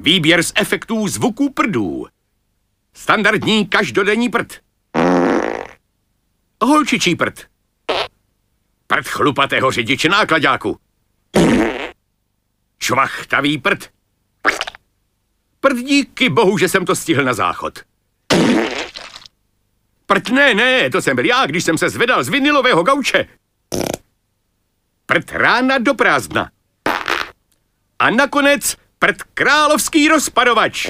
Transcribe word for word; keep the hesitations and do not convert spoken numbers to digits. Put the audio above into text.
Výběr z efektů zvuků prdů. Standardní každodenní prd. Holčičí prd. Prd chlupatého řidiče náklaďáku. Čvachtavý prd. Prd díky bohu, že jsem to stihl na záchod. Prd ne, ne, to jsem byl já, když jsem se zvedal z vinilového gauče. Prd rána do prázdna. A nakonec prd královský rozpadovač.